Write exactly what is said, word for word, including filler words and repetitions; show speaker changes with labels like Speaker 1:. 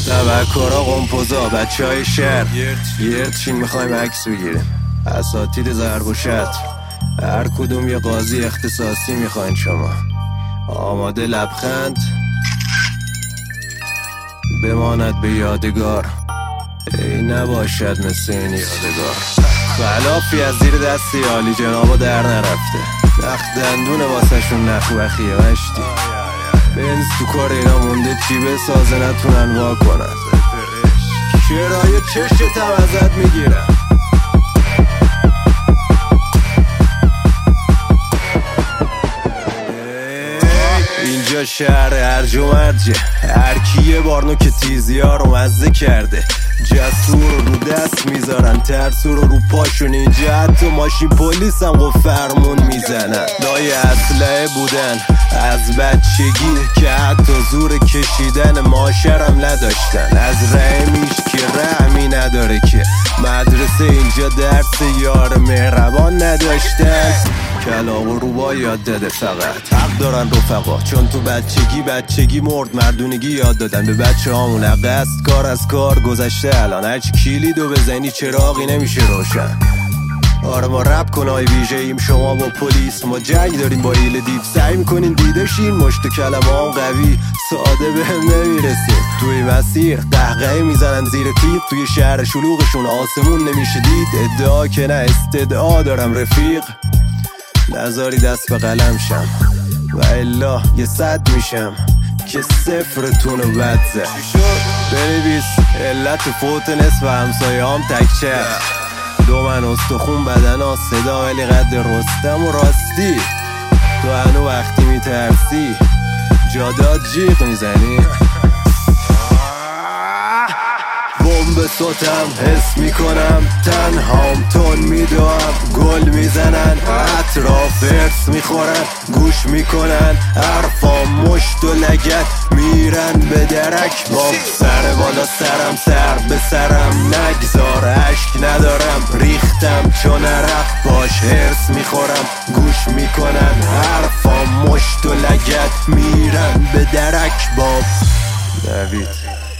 Speaker 1: تبکارا قمپوزا بچه های شهر یه چین میخوایم عکس بگیریم. اساتید ضرب و شتم هر کدوم یه قاضی اختصاصی میخواین شما. آماده لبخند بماند به یادگار، ای نباشد مثل این یادگار. خلافی از زیر دستی عالی جنابا در نرفته، نخ دندون واسه شون نخوخیه مشتی. بنز تو کار اینا مونده چی بسازه نتونن وا کنن. شرای چشتم ازت میگیرم. اینجا شهر هرج و مرجه، هر کی یه بار نوک تیزی ها رو مزه کرده. جسور رو دست میذارن، ترسو رو رو پاشون. اینجا حتی ماشین پلیس هم و فرمون میزنن. لای اسلحه بودن از بچگی که حتی زور کشیدن ماشرم نداشتن. از رحمیش که رحمی نداره که مدرسه اینجا درس یار مهربان نداشتن. کلاغ و روبا یاد داده فقط حق دارن رفقا، چون تو بچگی بچگی مرد مردونگی یاد دادن به بچه هامون. قصد کار از کار گذشته الان، هرچی کلیدو بزنی چراغی نمیشه روشن. آره ما رپ کنای ویژه ایم، شما با پلیس ما جنگ داریم با ایل دیو. سعی میکنین دیده شین مشت کلمه هم قوی ساده به هم نمیرسه. توی مسیر قهقهه میزنن زیر تیغ، توی شهر شلوغشون آسمون نمیشه دید. ادعا که نه استدعا دارم رفیق، نذاری دست به قلم شم و الا یه صد میشم که صفرتونو بد زد. بنویس علت فوت نصف همسایه هم تکچه. دو من استخون بدن ها صدا ولی قد رستم و راستی. تو هنو وقتی میترسی جادات جیغ میزنی. بمب سوتم حس میکنم، تنهام تون میدوام. گل میزنن اطراف ارس میخورن، گوش میکنن حرفام مشت و لگت. میرن به درک با سر بالا سرم سر به سرم نگذار. عشق ندارم ریختم چون عرق باش هرس میخورم. گوش میکنن حرفام مشت و لگت. میرن به درک باب نوید.